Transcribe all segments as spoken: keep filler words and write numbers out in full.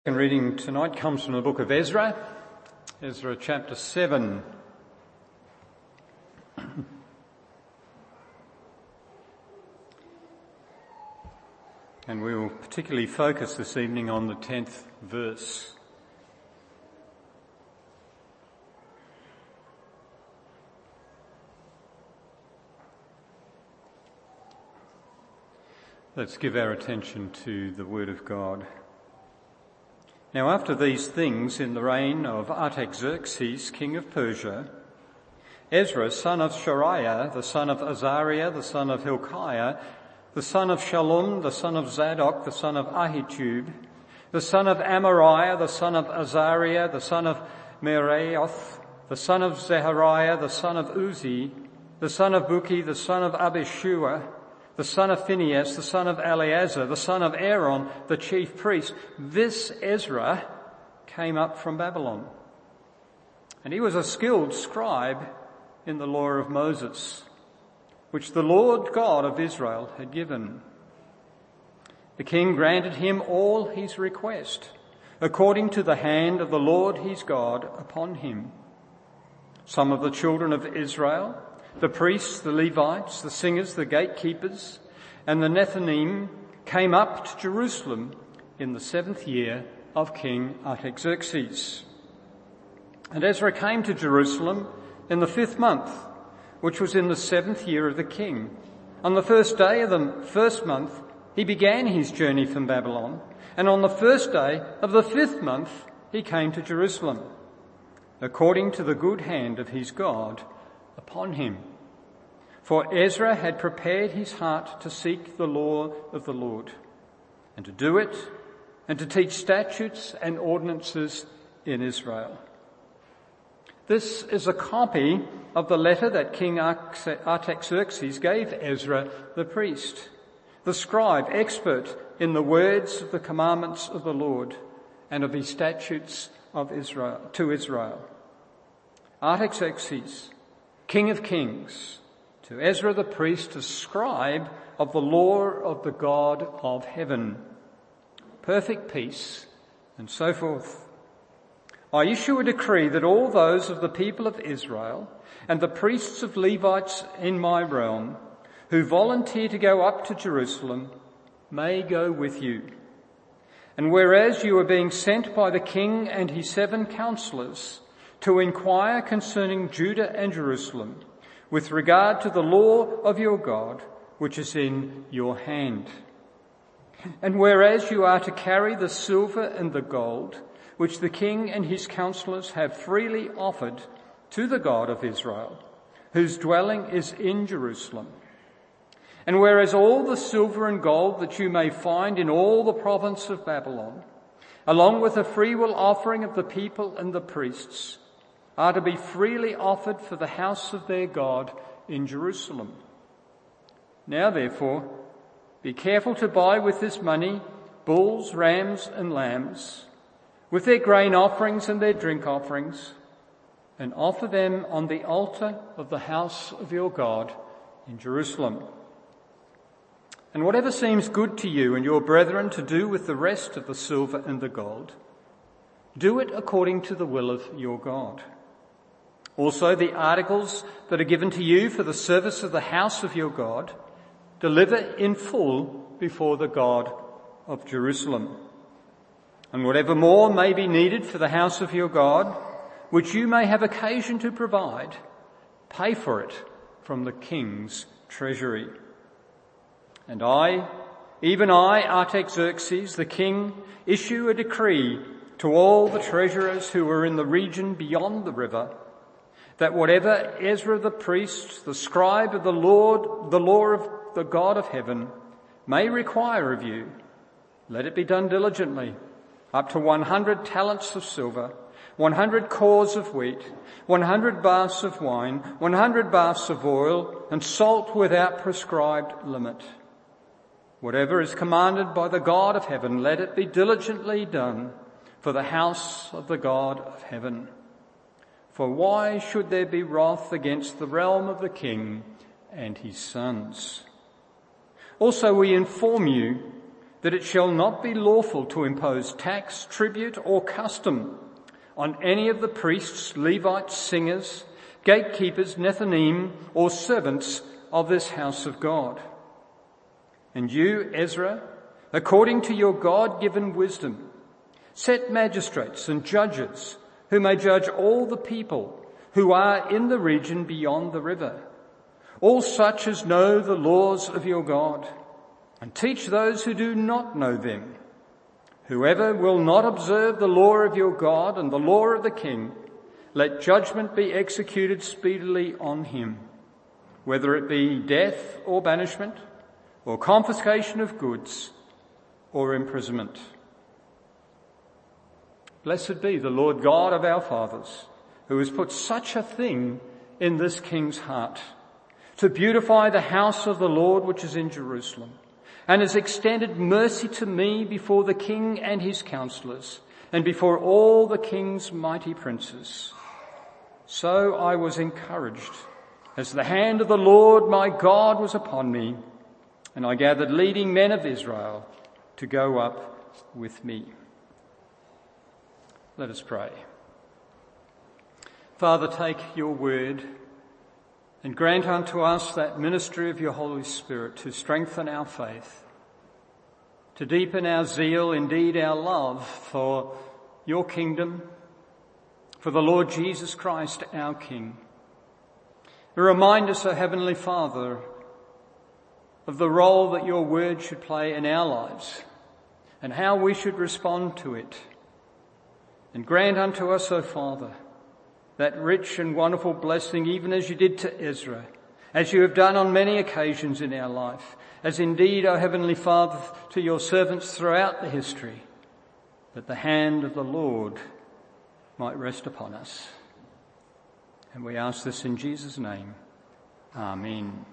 The reading tonight comes from the book of Ezra, Ezra chapter seven. And we will particularly focus this evening on the tenth verse. Let's give our attention to the Word of God. Now after these things, in the reign of Artaxerxes, king of Persia, Ezra, son of Shariah, the son of Azariah, the son of Hilkiah, the son of Shallum, the son of Zadok, the son of Ahitub, the son of Amariah, the son of Azariah, the son of Meraioth, the son of Zechariah, the son of Uzi, the son of Buki, the son of Abishua, the son of Phinehas, the son of Eleazar, the son of Aaron, the chief priest. This Ezra came up from Babylon. And he was a skilled scribe in the law of Moses, which the Lord God of Israel had given. The king granted him all his request, according to the hand of the Lord his God upon him. Some of the children of Israel, the priests, the Levites, the singers, the gatekeepers, and the Nethinim came up to Jerusalem in the seventh year of King Artaxerxes. And Ezra came to Jerusalem in the fifth month, which was in the seventh year of the king. On the first day of the first month, he began his journey from Babylon, and on the first day of the fifth month, he came to Jerusalem, according to the good hand of his God upon him. For Ezra had prepared his heart to seek the law of the Lord, and to do it, and to teach statutes and ordinances in Israel. This is a copy of the letter that King Artaxerxes gave Ezra the priest, the scribe, expert in the words of the commandments of the Lord and of his statutes of Israel, to Israel. Artaxerxes, King of Kings, to Ezra the priest, a scribe of the law of the God of heaven, perfect peace, and so forth. I issue a decree that all those of the people of Israel and the priests of Levites in my realm who volunteer to go up to Jerusalem may go with you. And whereas you are being sent by the king and his seven counselors to inquire concerning Judah and Jerusalem, with regard to the law of your God, which is in your hand. And whereas you are to carry the silver and the gold, which the king and his counselors have freely offered to the God of Israel, whose dwelling is in Jerusalem. And whereas all the silver and gold that you may find in all the province of Babylon, along with the freewill offering of the people and the priests, are to be freely offered for the house of their God in Jerusalem. Now therefore, be careful to buy with this money bulls, rams, and lambs, with their grain offerings and their drink offerings, and offer them on the altar of the house of your God in Jerusalem. And whatever seems good to you and your brethren to do with the rest of the silver and the gold, do it according to the will of your God. Also the articles that are given to you for the service of the house of your God, deliver in full before the God of Jerusalem. And whatever more may be needed for the house of your God, which you may have occasion to provide, pay for it from the king's treasury. And I, even I, Artaxerxes, the king, issue a decree to all the treasurers who are in the region beyond the river, that whatever Ezra the priest, the scribe of the Lord, the law of the God of heaven, may require of you, let it be done diligently, up to one hundred talents of silver, one hundred cors of wheat, one hundred baths of wine, one hundred baths of oil, and salt without prescribed limit. Whatever is commanded by the God of heaven, let it be diligently done for the house of the God of heaven. For why should there be wrath against the realm of the king and his sons? Also we inform you that it shall not be lawful to impose tax, tribute, or custom on any of the priests, Levites, singers, gatekeepers, Nethinim, or servants of this house of God. And you, Ezra, according to your God-given wisdom, set magistrates and judges who may judge all the people who are in the region beyond the river, all such as know the laws of your God, and teach those who do not know them. Whoever will not observe the law of your God and the law of the king, let judgment be executed speedily on him, whether it be death or banishment, or confiscation of goods, or imprisonment. Blessed be the Lord God of our fathers, who has put such a thing in this king's heart, to beautify the house of the Lord which is in Jerusalem, and has extended mercy to me before the king and his counselors, and before all the king's mighty princes. So I was encouraged, as the hand of the Lord my God was upon me, and I gathered leading men of Israel to go up with me. Let us pray. Father, take your word and grant unto us that ministry of your Holy Spirit to strengthen our faith, to deepen our zeal, indeed our love for your kingdom, for the Lord Jesus Christ, our King. Remind us, O Heavenly Father, of the role that your word should play in our lives and how we should respond to it. And grant unto us, O Father, that rich and wonderful blessing, even as you did to Ezra, as you have done on many occasions in our life, as indeed, O Heavenly Father, to your servants throughout the history, that the hand of the Lord might rest upon us. And we ask this in Jesus' name. Amen.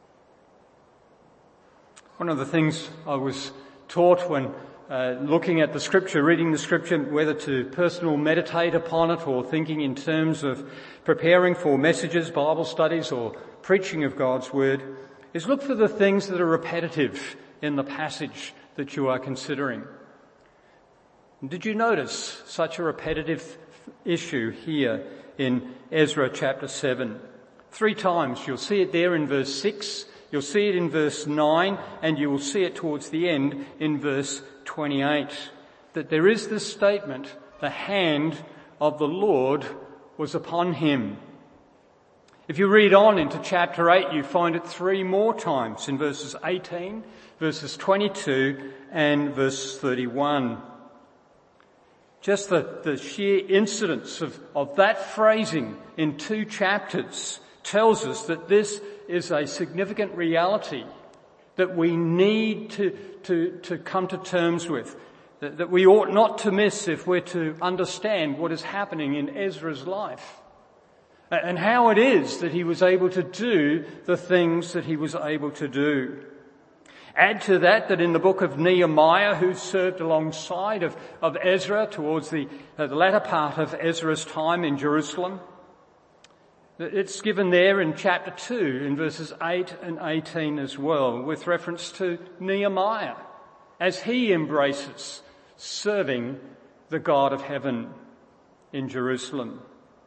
One of the things I was taught when uh, looking at the scripture, reading the scripture, whether to personal meditate upon it or thinking in terms of preparing for messages, Bible studies, or preaching of God's word, is look for the things that are repetitive in the passage that you are considering. Did you notice such a repetitive issue here in Ezra chapter seven? Three times. You'll see it there in verse six, you'll see it in verse nine, and you will see it towards the end in verse twenty-eight. That there is this statement, the hand of the Lord was upon him. If you read on into chapter eight, you find it three more times in verses eighteen, verses twenty-two, and verse thirty-one. Just the, the sheer incidence of, of that phrasing in two chapters tells us that this is a significant reality that we need to, to, to come to terms with, that, that we ought not to miss if we're to understand what is happening in Ezra's life and how it is that he was able to do the things that he was able to do. Add to that that in the book of Nehemiah, who served alongside of, of Ezra towards the, uh, the latter part of Ezra's time in Jerusalem, it's given there in chapter two, in verses eight and eighteen as well, with reference to Nehemiah, as he embraces serving the God of heaven in Jerusalem.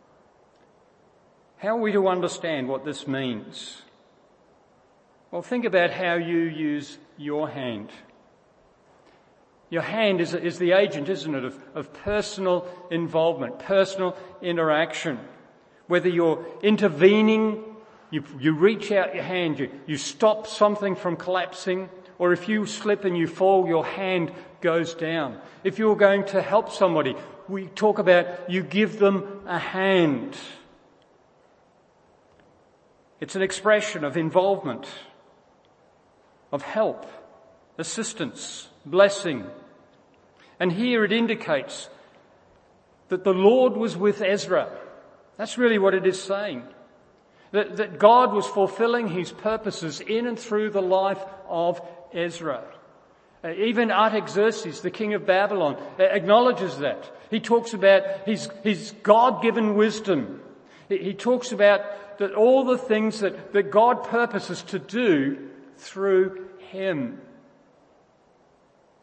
How are we to understand what this means? Well, think about how you use your hand. Your hand is, is the agent, isn't it, of, of personal involvement, personal interaction. Whether you're intervening, you, you reach out your hand, you, you stop something from collapsing, or if you slip and you fall, your hand goes down. If you're going to help somebody, we talk about you give them a hand. It's an expression of involvement, of help, assistance, blessing. And here it indicates that the Lord was with Ezra. That's really what it is saying. That, that God was fulfilling his purposes in and through the life of Ezra. Uh, even Artaxerxes, the king of Babylon, uh, acknowledges that. He talks about his, his God-given wisdom. He, he talks about that all the things that, that God purposes to do through him.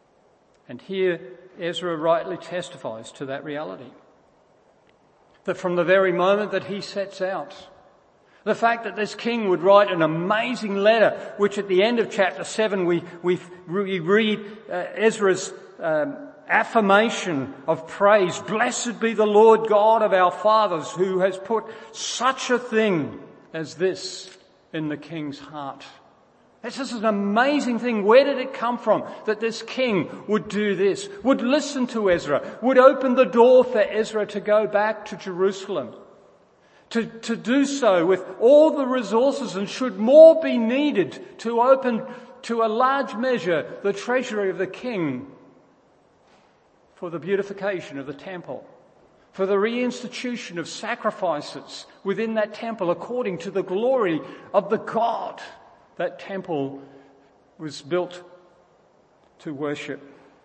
And here Ezra rightly testifies to that reality. That from the very moment that he sets out, the fact that this king would write an amazing letter, which at the end of chapter seven we, we, we read uh, Ezra's um, affirmation of praise. Blessed be the Lord God of our fathers, who has put such a thing as this in the king's heart. This is an amazing thing. Where did it come from that this king would do this, would listen to Ezra, would open the door for Ezra to go back to Jerusalem, to, to do so with all the resources, and should more be needed to open to a large measure the treasury of the king for the beautification of the temple, for the reinstitution of sacrifices within that temple according to the glory of the God that temple was built to worship.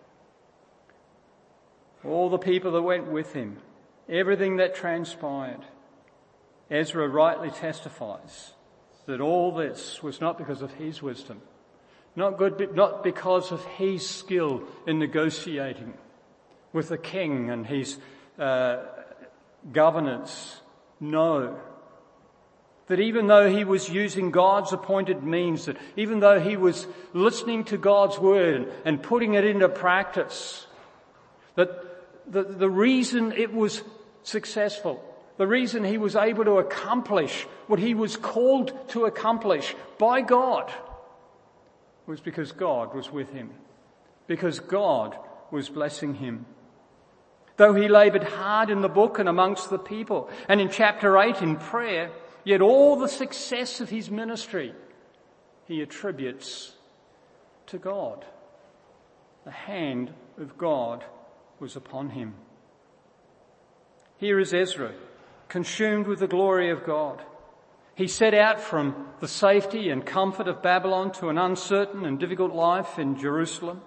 All the people that went with him, everything that transpired, Ezra rightly testifies that all this was not because of his wisdom, not good, not because of his skill in negotiating with the king and his uh, governors. No. That even though he was using God's appointed means, that even though he was listening to God's word and putting it into practice, that the, the reason it was successful, the reason he was able to accomplish what he was called to accomplish by God, was because God was with him, because God was blessing him. Though he laboured hard in the book and amongst the people, and in chapter eight in prayer, yet all the success of his ministry he attributes to God. The hand of God was upon him. Here is Ezra, consumed with the glory of God. He set out from the safety and comfort of Babylon to an uncertain and difficult life in Jerusalem.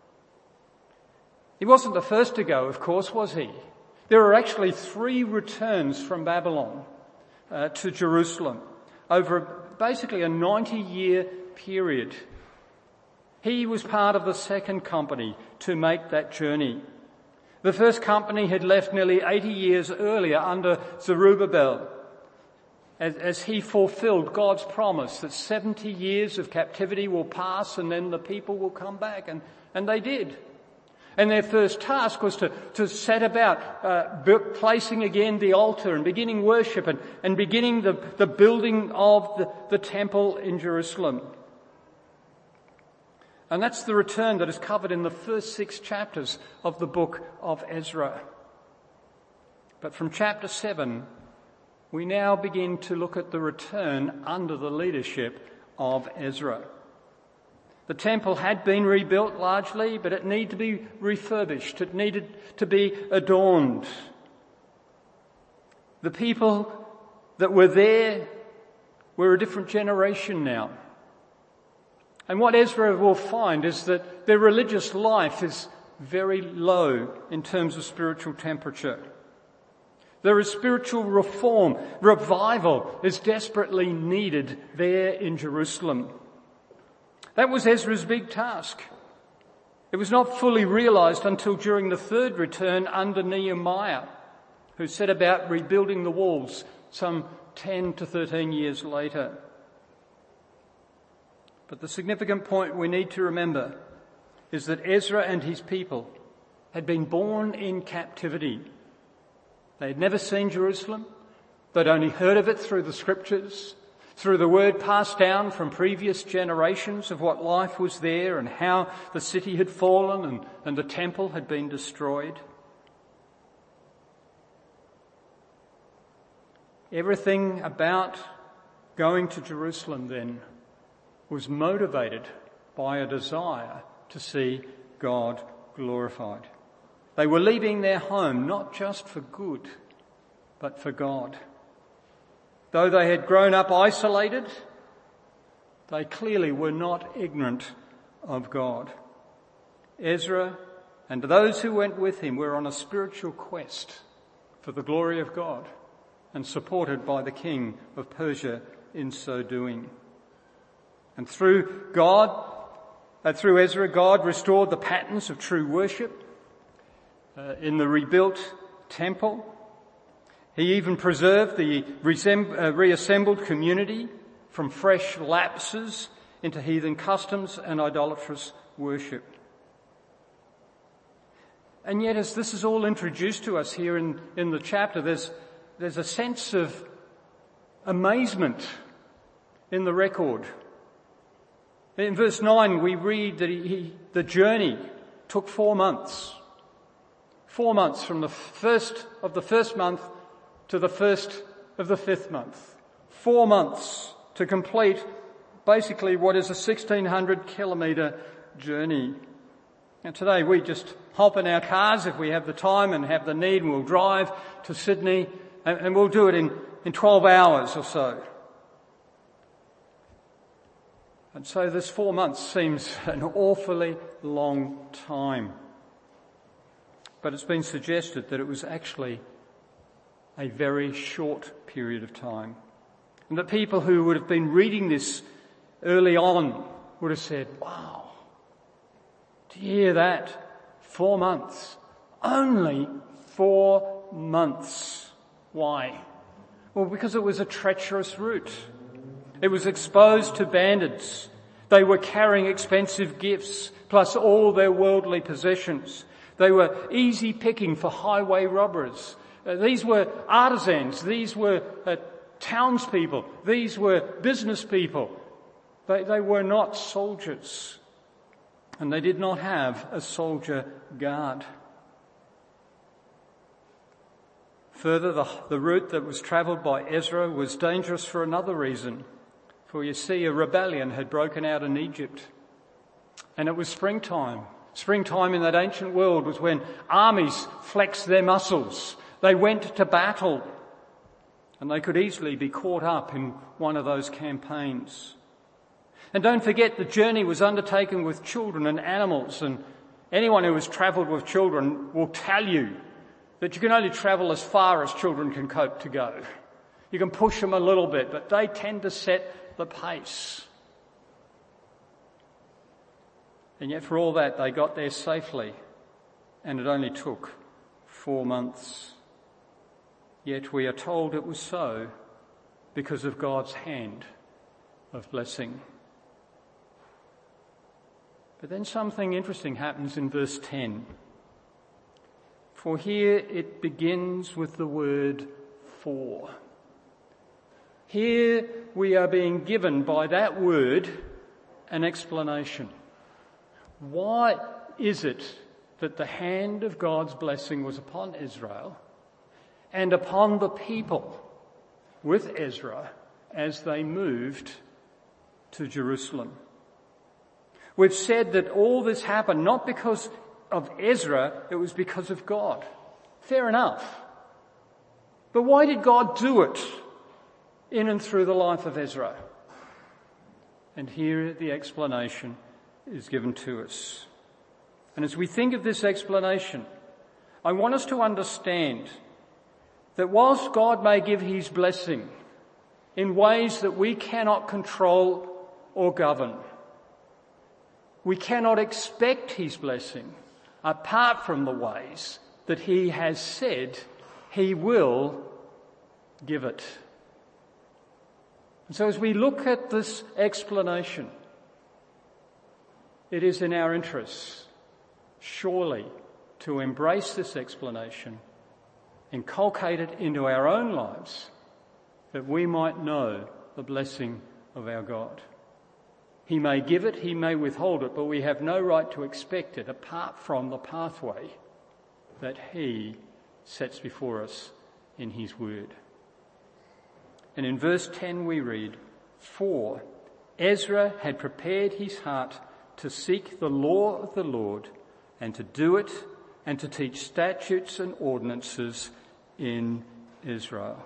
He wasn't the first to go, of course, was he? There were actually three returns from Babylon Uh, to Jerusalem over basically a ninety-year period. He was part of the second company to make that journey. The first company had left nearly eighty years earlier under Zerubbabel, as, as he fulfilled God's promise that seventy years of captivity will pass and then the people will come back, and, and they did. And their first task was to, to set about uh, placing again the altar and beginning worship and, and beginning the, the building of the, the temple in Jerusalem. And that's the return that is covered in the first six chapters of the book of Ezra. But from chapter seven, we now begin to look at the return under the leadership of Ezra. The temple had been rebuilt largely, but it needed to be refurbished. It needed to be adorned. The people that were there were a different generation now. And what Ezra will find is that their religious life is very low in terms of spiritual temperature. There is spiritual reform. Revival is desperately needed there in Jerusalem. That was Ezra's big task. It was not fully realized until during the third return under Nehemiah, who set about rebuilding the walls some ten to thirteen years later. But the significant point we need to remember is that Ezra and his people had been born in captivity. They had never seen Jerusalem. They'd only heard of it through the scriptures, through the word passed down from previous generations of what life was there and how the city had fallen and, and the temple had been destroyed. Everything about going to Jerusalem then was motivated by a desire to see God glorified. They were leaving their home not just for good, but for God. Though they had grown up isolated, they clearly were not ignorant of God. Ezra and those who went with him were on a spiritual quest for the glory of God and supported by the king of Persia in so doing. And through God Uh, through Ezra, God restored the patterns of true worship uh, in the rebuilt temple. He even preserved the resem- uh, reassembled community from fresh lapses into heathen customs and idolatrous worship. And yet, as this is all introduced to us here in, in the chapter, there's, there's a sense of amazement in the record. In verse nine, we read that he, he, the journey took four months. Four months from the first of the first month to the first of the fifth month. Four months to complete basically what is a sixteen hundred kilometre journey. And today we just hop in our cars if we have the time and have the need, and we'll drive to Sydney, and, and we'll do it in, in twelve hours or so. And so this four months seems an awfully long time. But it's been suggested that it was actually a very short period of time. And that people who would have been reading this early on would have said, wow, do you hear that? Four months. Only four months. Why? Well, because it was a treacherous route. It was exposed to bandits. They were carrying expensive gifts, plus all their worldly possessions. They were easy picking for highway robbers. Uh, these were artisans. These were uh, townspeople. These were business people. They, they were not soldiers. And they did not have a soldier guard. Further, the, the route that was travelled by Ezra was dangerous for another reason. For you see, a rebellion had broken out in Egypt. And it was springtime. Springtime in that ancient world was when armies flexed their muscles. They went to battle. And they could easily be caught up in one of those campaigns. And don't forget, the journey was undertaken with children and animals. And anyone who has travelled with children will tell you that you can only travel as far as children can cope to go. You can push them a little bit, but they tend to set the pace. And yet for all that, they got there safely, and it only took four months. Yet we are told it was so because of God's hand of blessing. But then something interesting happens in verse ten. For here it begins with the word for. Here we are being given by that word an explanation. Why is it that the hand of God's blessing was upon Israel and upon the people with Ezra as they moved to Jerusalem? We've said that all this happened not because of Ezra, it was because of God. Fair enough. But why did God do it in and through the life of Ezra? And here the explanation is given to us. And as we think of this explanation, I want us to understand that whilst God may give his blessing in ways that we cannot control or govern, we cannot expect his blessing apart from the ways that he has said he will give it. And so as we look at this explanation, it is in our interests, surely, to embrace this explanation, inculcate it into our own lives, that we might know the blessing of our God. He may give it, he may withhold it, but we have no right to expect it apart from the pathway that he sets before us in his word. And in verse ten we read, For Ezra had prepared his heart to seek the law of the Lord and to do it and to teach statutes and ordinances in Israel.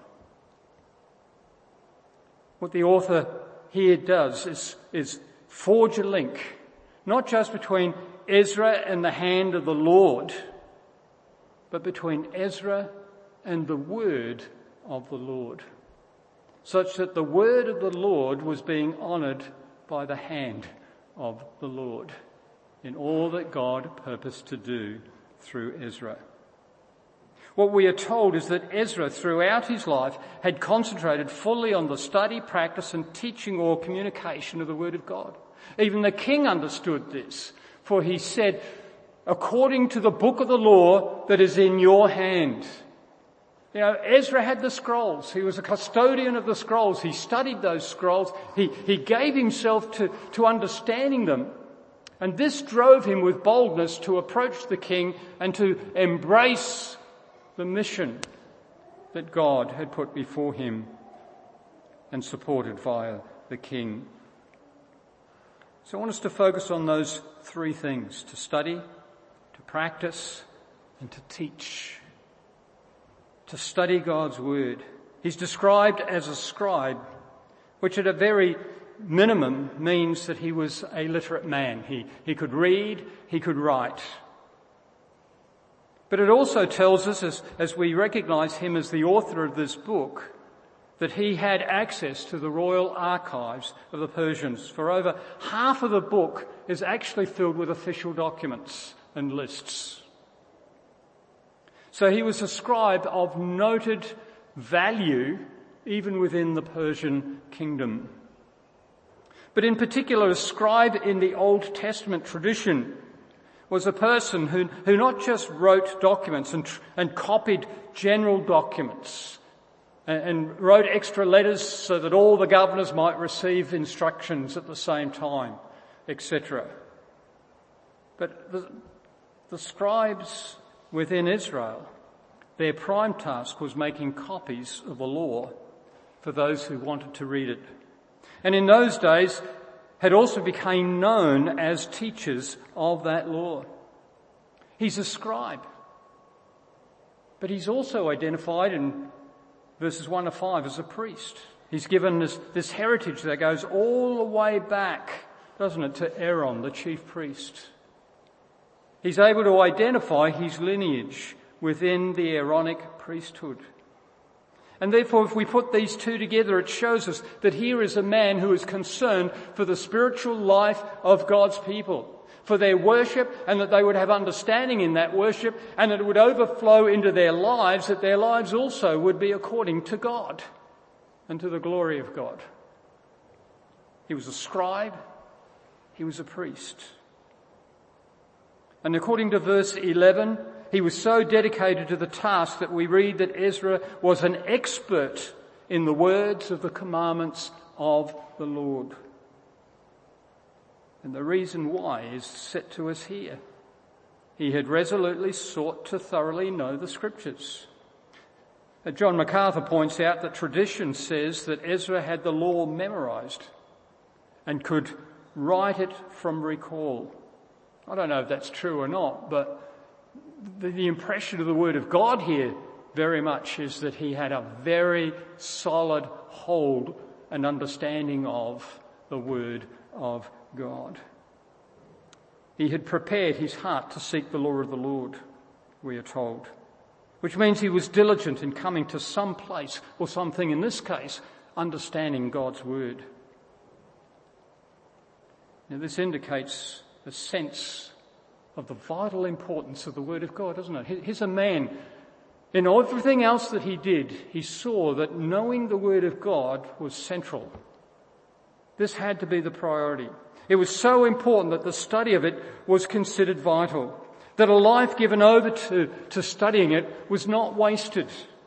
What the author here does is, is forge a link, not just between Ezra and the hand of the Lord, but between Ezra and the word of the Lord, such that the word of the Lord was being honoured by the hand of the Lord. in all that God purposed to do through Ezra. What we are told is that Ezra, throughout his life, had concentrated fully on the study, practice and teaching or communication of the Word of God. Even the king understood this, for he said, according to the book of the law that is in your hand. You know, Ezra had the scrolls. He was a custodian of the scrolls. He studied those scrolls. He, he gave himself to, to understanding them. And this drove him with boldness to approach the king and to embrace the mission that God had put before him and supported via the king. So I want us to focus on those three things: to study, to practice, and to teach. To study God's word. He's described as a scribe, which at a very minimum means that he was a literate man. He, he could read, he could write. But it also tells us, as, as we recognise him as the author of this book, that he had access to the royal archives of the Persians. For over half of the book is actually filled with official documents and lists. So he was a scribe of noted value even within the Persian kingdom. But in particular, a scribe in the Old Testament tradition was a person who, who not just wrote documents and, and copied general documents and, and wrote extra letters so that all the governors might receive instructions at the same time, et cetera. But the, the scribes within Israel, their prime task was making copies of the law for those who wanted to read it. And in those days had also become known as teachers of that law. He's a scribe. But he's also identified in verses one to five as a priest. He's given this, this heritage that goes all the way back, doesn't it, to Aaron, the chief priest. He's able to identify his lineage within the Aaronic priesthood. And therefore, if we put these two together, it shows us that here is a man who is concerned for the spiritual life of God's people, for their worship, and that they would have understanding in that worship, and that it would overflow into their lives, that their lives also would be according to God and to the glory of God. He was a scribe. He was a priest. And according to verse eleven, he was so dedicated to the task that we read that Ezra was an expert in the words of the commandments of the Lord. And the reason why is set to us here. He had resolutely sought to thoroughly know the Scriptures. John MacArthur points out that tradition says that Ezra had the law memorized and could write it from recall. I don't know if that's true or not, but the, the impression of the Word of God here very much is that he had a very solid hold and understanding of the Word of God. He had prepared his heart to seek the law of the Lord, we are told, which means he was diligent in coming to some place or something, in this case, understanding God's Word. Now, this indicates a sense of the vital importance of the Word of God, doesn't it? Here's a man, in everything else that he did, he saw that knowing the Word of God was central. This had to be the priority. It was so important that the study of it was considered vital, that a life given over to, to studying it was not wasted.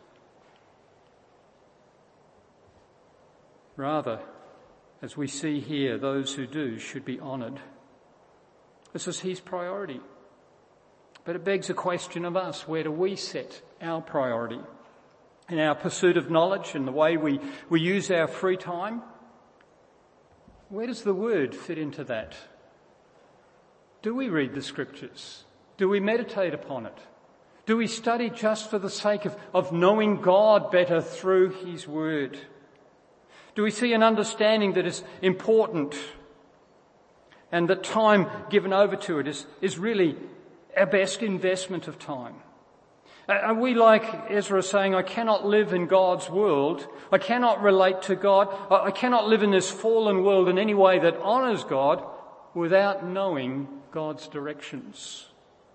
Rather, as we see here, those who do should be honoured. This is his priority. But it begs a question of us: where do we set our priority? In our pursuit of knowledge and the way we, we use our free time? Where does the Word fit into that? Do we read the Scriptures? Do we meditate upon it? Do we study just for the sake of, of knowing God better through His Word? Do we see an understanding that is important and that time given over to it is, is really our best investment of time? Are we like Ezra saying, I cannot live in God's world, I cannot relate to God, I cannot live in this fallen world in any way that honours God without knowing God's directions.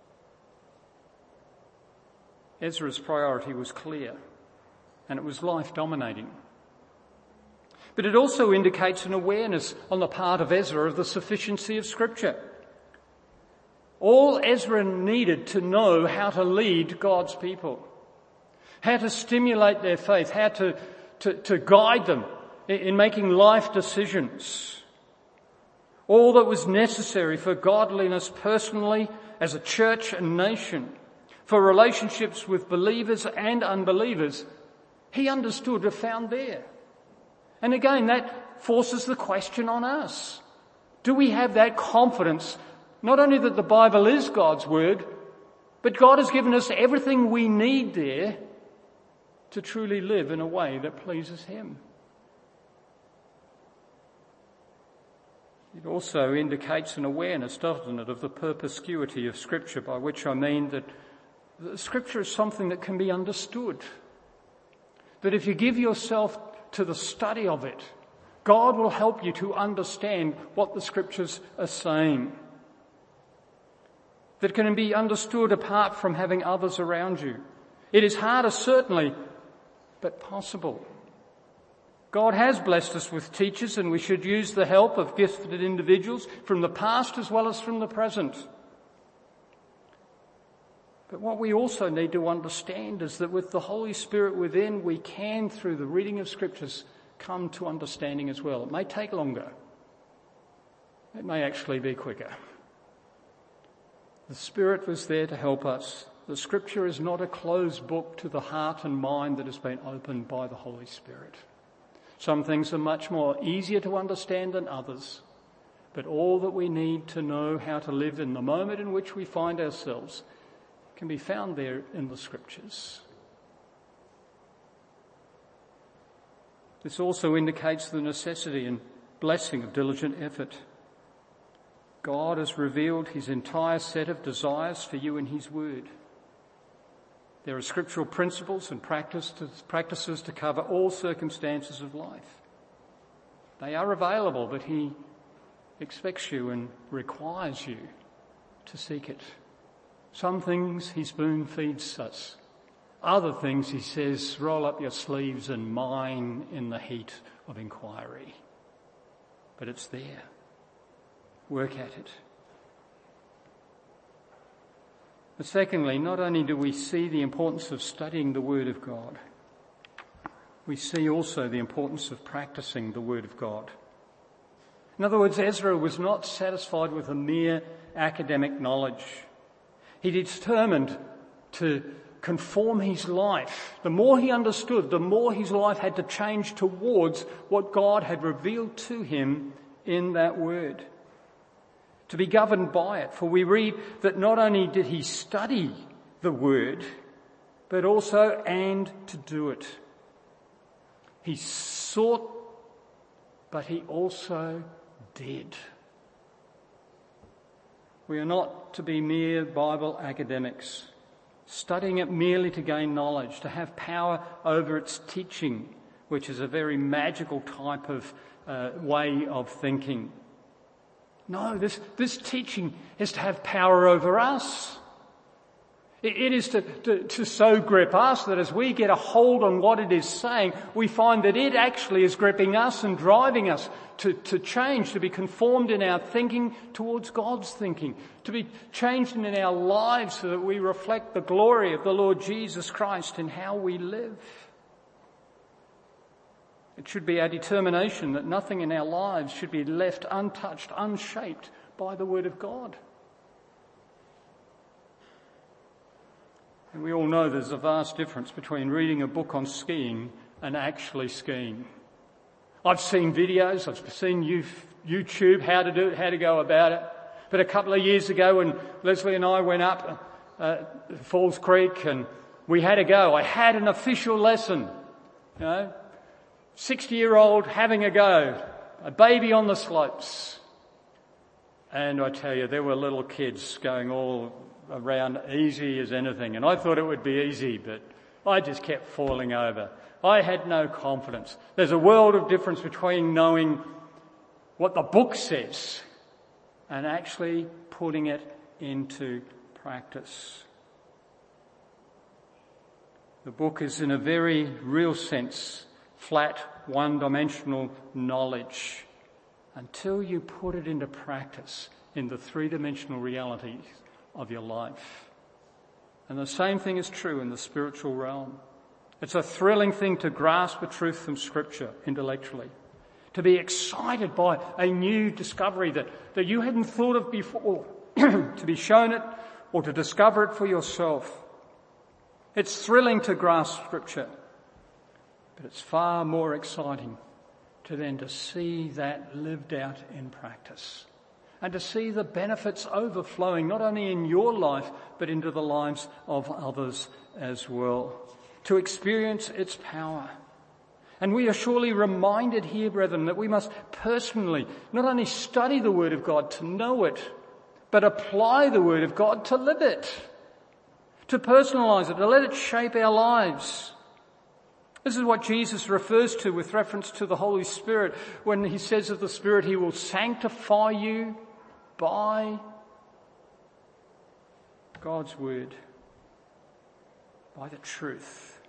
Ezra's priority was clear, and it was life-dominating. But it also indicates an awareness on the part of Ezra of the sufficiency of Scripture. All Ezra needed to know how to lead God's people, how to stimulate their faith, how to, to, to guide them in making life decisions. All that was necessary for godliness personally, as a church and nation, for relationships with believers and unbelievers, he understood and found there. And again, that forces the question on us. Do we have that confidence, not only that the Bible is God's word, but God has given us everything we need there to truly live in a way that pleases him? It also indicates an awareness, doesn't it, of the perspicuity of Scripture, by which I mean that Scripture is something that can be understood. That if you give yourself to the study of it, God will help you to understand what the Scriptures are saying. That can be understood apart from having others around you. It is harder, certainly, but possible. God has blessed us with teachers, and we should use the help of gifted individuals from the past as well as from the present. But what we also need to understand is that with the Holy Spirit within, we can, through the reading of Scriptures, come to understanding as well. It may take longer. It may actually be quicker. The Spirit was there to help us. The Scripture is not a closed book to the heart and mind that has been opened by the Holy Spirit. Some things are much more easier to understand than others, but all that we need to know how to live in the moment in which we find ourselves can be found there in the Scriptures. This also indicates the necessity and blessing of diligent effort. God has revealed his entire set of desires for you in his word. There are scriptural principles and practices to cover all circumstances of life. They are available, but he expects you and requires you to seek it. Some things he spoon feeds us. Other things he says, roll up your sleeves and mine in the heat of inquiry. But it's there. Work at it. But secondly, not only do we see the importance of studying the Word of God, we see also the importance of practicing the Word of God. In other words, Ezra was not satisfied with a mere academic knowledge. He determined to conform his life. The more he understood, the more his life had to change towards what God had revealed to him in that word. To be governed by it. For we read that not only did he study the word, but also and to do it. He sought, but he also did. We are not to be mere Bible academics, studying it merely to gain knowledge, to have power over its teaching, which is a very magical type of uh, way of thinking. No, this, this teaching is to have power over us. It, it is to, to, to so grip us that as we get a hold on what it is saying, we find that it actually is gripping us and driving us to, to change, to be conformed in our thinking towards God's thinking, to be changed in our lives so that we reflect the glory of the Lord Jesus Christ in how we live. It should be our determination that nothing in our lives should be left untouched, unshaped by the Word of God. And we all know there's a vast difference between reading a book on skiing and actually skiing. I've seen videos, I've seen YouTube, how to do it, how to go about it. But a couple of years ago when Leslie and I went up uh, Falls Creek and we had to go, I had an official lesson, you know. sixty-year-old having a go, a baby on the slopes. And I tell you, there were little kids going all around easy as anything. And I thought it would be easy, but I just kept falling over. I had no confidence. There's a world of difference between knowing what the book says and actually putting it into practice. The book is, in a very real sense, flat, one-dimensional knowledge until you put it into practice in the three-dimensional realities of your life. And the same thing is true in the spiritual realm. It's a thrilling thing to grasp a truth from Scripture intellectually, to be excited by a new discovery that, that you hadn't thought of before, to be shown it or to discover it for yourself. It's thrilling to grasp Scripture, but it's far more exciting to then to see that lived out in practice and to see the benefits overflowing not only in your life but into the lives of others as well, to experience its power. And we are surely reminded here, brethren, that we must personally not only study the Word of God to know it, but apply the Word of God to live it, to personalize it, to let it shape our lives. This is what Jesus refers to with reference to the Holy Spirit when he says of the Spirit, he will sanctify you by God's Word, by the truth.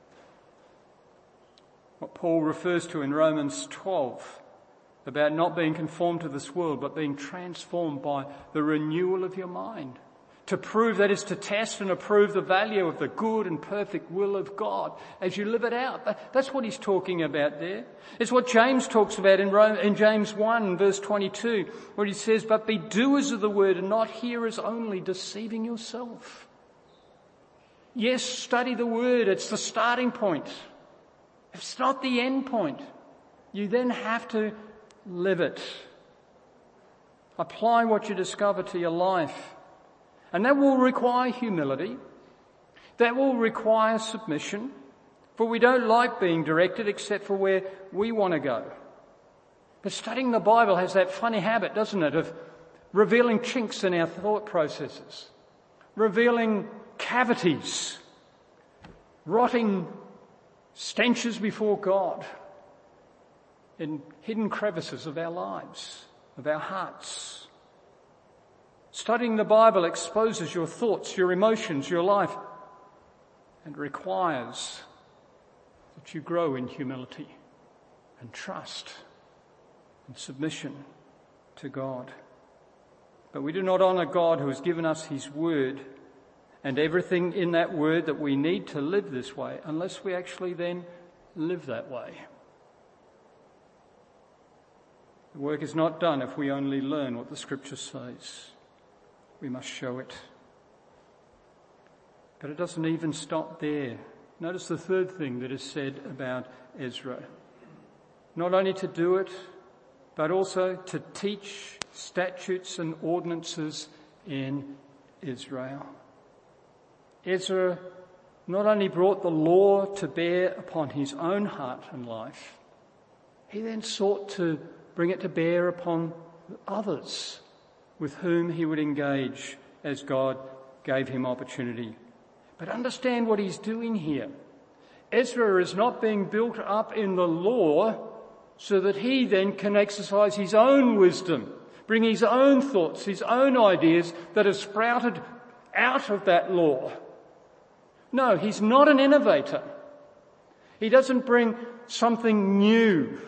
What Paul refers to in Romans twelve about not being conformed to this world, but being transformed by the renewal of your mind. To prove, that is to test and approve the value of the good and perfect will of God as you live it out. That's what he's talking about there. It's what James talks about in, Rome, in James one verse twenty-two, where he says, but be doers of the word and not hearers only, deceiving yourself. Yes, study the word. It's the starting point. It's not the end point. You then have to live it. Apply what you discover to your life. And that will require humility. That will require submission. For we don't like being directed except for where we want to go. But studying the Bible has that funny habit, doesn't it, of revealing chinks in our thought processes, revealing cavities, rotting stenches before God in hidden crevices of our lives, of our hearts. Studying the Bible exposes your thoughts, your emotions, your life, and requires that you grow in humility and trust and submission to God. But we do not honour God who has given us his word and everything in that word that we need to live this way unless we actually then live that way. The work is not done if we only learn what the Scripture says. We must show it. But it doesn't even stop there. Notice the third thing that is said about Ezra. Not only to do it, but also to teach statutes and ordinances in Israel. Ezra not only brought the law to bear upon his own heart and life, he then sought to bring it to bear upon others with whom he would engage as God gave him opportunity. But understand what he's doing here. Ezra is not being built up in the law so that he then can exercise his own wisdom, bring his own thoughts, his own ideas that have sprouted out of that law. No, he's not an innovator. He doesn't bring something new.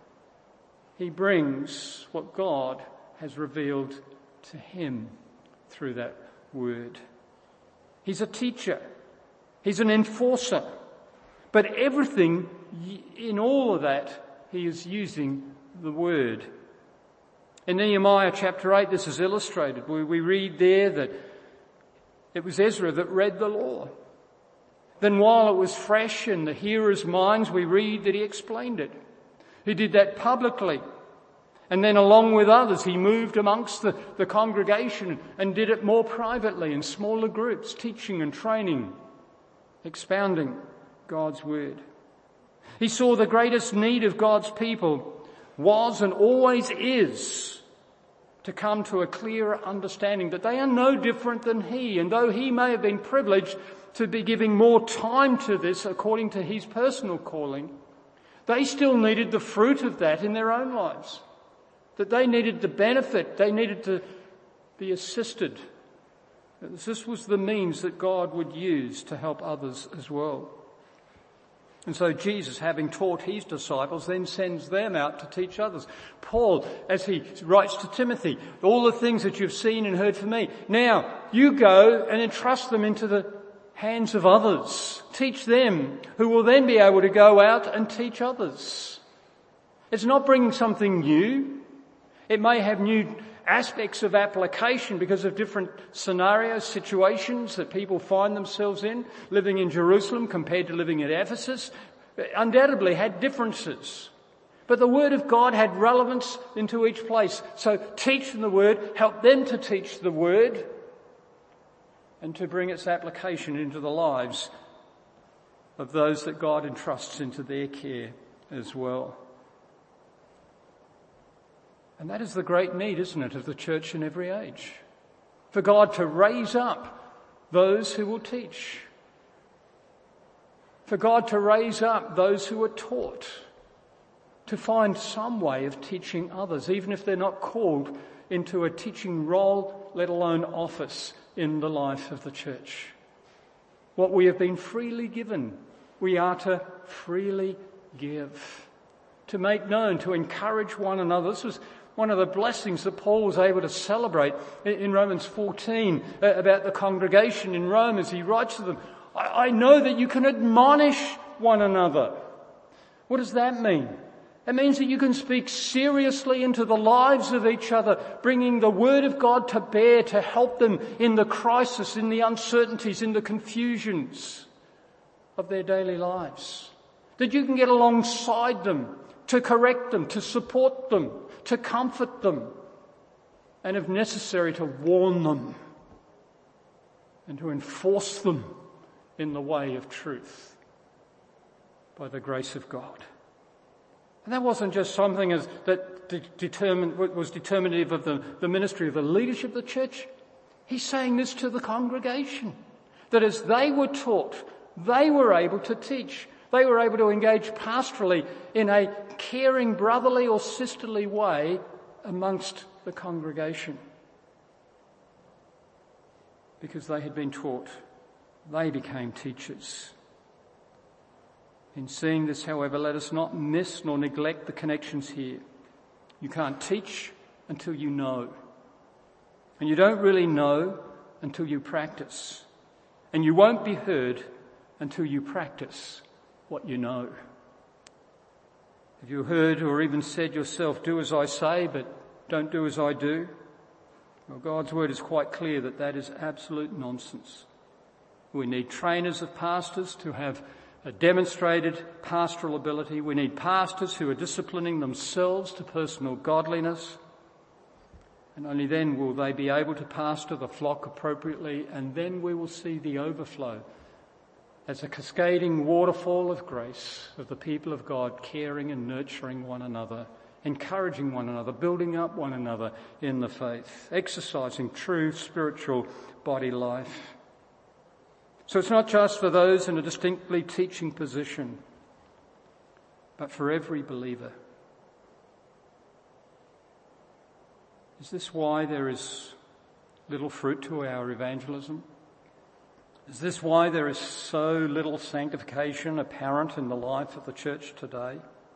He brings what God has revealed to him through that word. He's a teacher. He's an enforcer. But everything, in all of that, he is using the word. In Nehemiah chapter eight, this is illustrated. We, we read there that it was Ezra that read the law. Then while it was fresh in the hearers' minds, we read that he explained it. He did that publicly. And then along with others, he moved amongst the, the congregation and did it more privately in smaller groups, teaching and training, expounding God's word. He saw the greatest need of God's people was and always is to come to a clearer understanding that they are no different than he. And though he may have been privileged to be giving more time to this according to his personal calling, they still needed the fruit of that in their own lives. That they needed the benefit, they needed to be assisted. This was the means that God would use to help others as well. And so Jesus, having taught his disciples, then sends them out to teach others. Paul, as he writes to Timothy, all the things that you've seen and heard from me, now you go and entrust them into the hands of others. Teach them, who will then be able to go out and teach others. It's not bringing something new. It may have new aspects of application because of different scenarios, situations that people find themselves in. Living in Jerusalem compared to living at Ephesus undoubtedly had differences. But the Word of God had relevance into each place. So teach them the Word, help them to teach the Word, and to bring its application into the lives of those that God entrusts into their care as well. And that is the great need, isn't it, of the church in every age? For God to raise up those who will teach. For God to raise up those who are taught. To find some way of teaching others, even if they're not called into a teaching role, let alone office in the life of the church. What we have been freely given, we are to freely give. To make known, to encourage one another. This was one of the blessings that Paul was able to celebrate in Romans fourteen about the congregation in Rome as he writes to them. I know that you can admonish one another. What does that mean? It means that you can speak seriously into the lives of each other, bringing the Word of God to bear to help them in the crisis, in the uncertainties, in the confusions of their daily lives. That you can get alongside them, to correct them, to support them, to comfort them, and if necessary to warn them and to enforce them in the way of truth by the grace of God. And that wasn't just something as that de- determined, was determinative of the, the ministry of the leadership of the church. He's saying this to the congregation, that as they were taught, they were able to teach. They were able to engage pastorally in a caring brotherly or sisterly way amongst the congregation. Because they had been taught, they became teachers. In seeing this, however, let us not miss nor neglect the connections here. You can't teach until you know. And you don't really know until you practice. And you won't be heard until you practice what you know. Have you heard or even said yourself, do as I say, but don't do as I do? Well, God's word is quite clear that that is absolute nonsense. We need trainers of pastors to have a demonstrated pastoral ability. We need pastors who are disciplining themselves to personal godliness. And only then will they be able to pastor the flock appropriately, and then we will see the overflow as a cascading waterfall of grace of the people of God caring and nurturing one another, encouraging one another, building up one another in the faith, exercising true spiritual body life. So it's not just for those in a distinctly teaching position, but for every believer. Is this why there is little fruit to our evangelism? Is this why there is so little sanctification apparent in the life of the church today?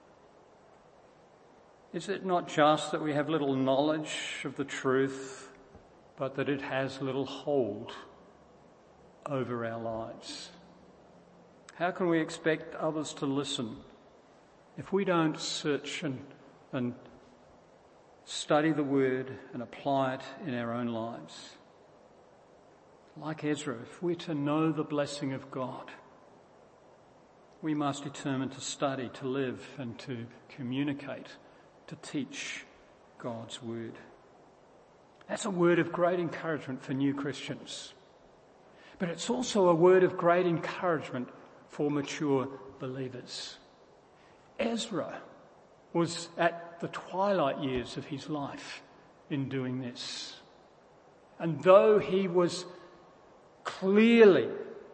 Is it not just that we have little knowledge of the truth, but that it has little hold over our lives? How can we expect others to listen if we don't search and, and study the word and apply it in our own lives? Like Ezra, if we're to know the blessing of God, we must determine to study, to live, and to communicate, to teach God's word. That's a word of great encouragement for new Christians. But it's also a word of great encouragement for mature believers. Ezra was at the twilight years of his life in doing this. And though he was clearly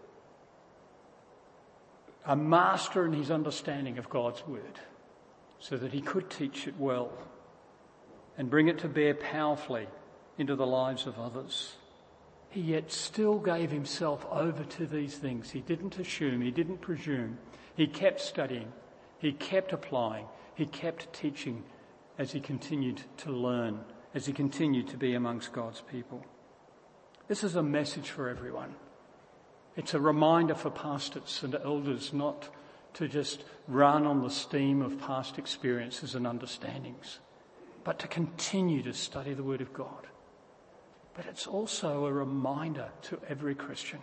a master in his understanding of God's word, so that he could teach it well and bring it to bear powerfully into the lives of others. He yet still gave himself over to these things. He didn't assume, he didn't presume. He kept studying, he kept applying, he kept teaching as he continued to learn, as he continued to be amongst God's people. This is a message for everyone. It's a reminder for pastors and elders not to just run on the steam of past experiences and understandings, but to continue to study the Word of God. But it's also a reminder to every Christian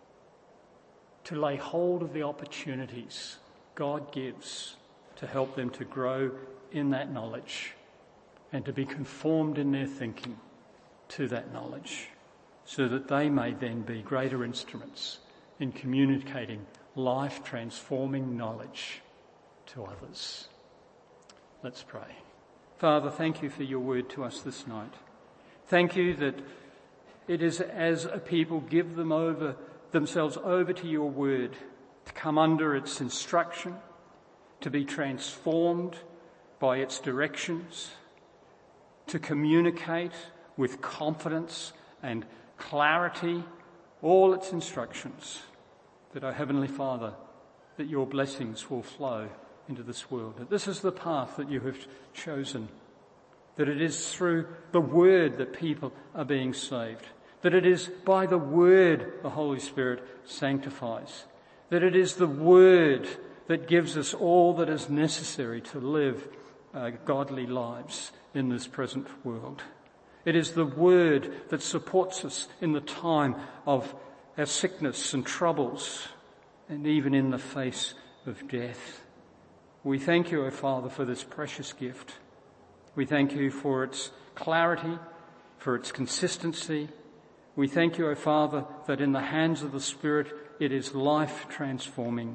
to lay hold of the opportunities God gives to help them to grow in that knowledge and to be conformed in their thinking to that knowledge, so that they may then be greater instruments in communicating life-transforming knowledge to others. Let's pray. Father, thank you for your word to us this night. Thank you that it is as a people give them over, themselves over to your word, to come under its instruction, to be transformed by its directions, to communicate with confidence and clarity all its instructions, that, our Heavenly Father, that your blessings will flow into this world. That this is the path that you have chosen, that it is through the word that people are being saved, that it is by the word the Holy Spirit sanctifies, that it is the word that gives us all that is necessary to live uh, godly lives in this present world. It is the word that supports us in the time of our sickness and troubles, and even in the face of death. We thank you, O Father, for this precious gift. We thank you for its clarity, for its consistency. We thank you, O Father, that in the hands of the Spirit it is life transforming.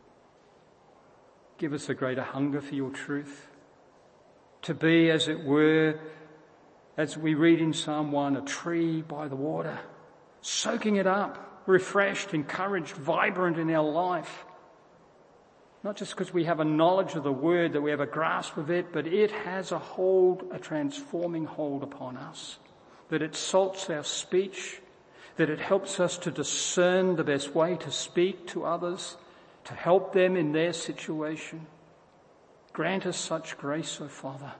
Give us a greater hunger for your truth, to be, as it were, as we read in Psalm one, a tree by the water, soaking it up, refreshed, encouraged, vibrant in our life. Not just because we have a knowledge of the word, that we have a grasp of it, but it has a hold, a transforming hold upon us. That it salts our speech, that it helps us to discern the best way to speak to others, to help them in their situation. Grant us such grace, O Father.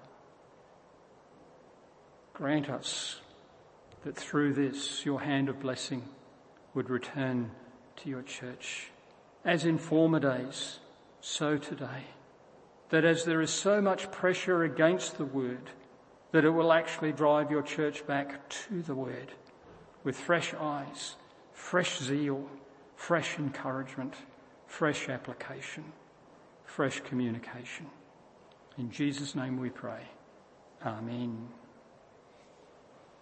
Grant us that through this your hand of blessing would return to your church. As in former days, so today. That as there is so much pressure against the word, that it will actually drive your church back to the word with fresh eyes, fresh zeal, fresh encouragement, fresh application, fresh communication. In Jesus' name we pray. Amen.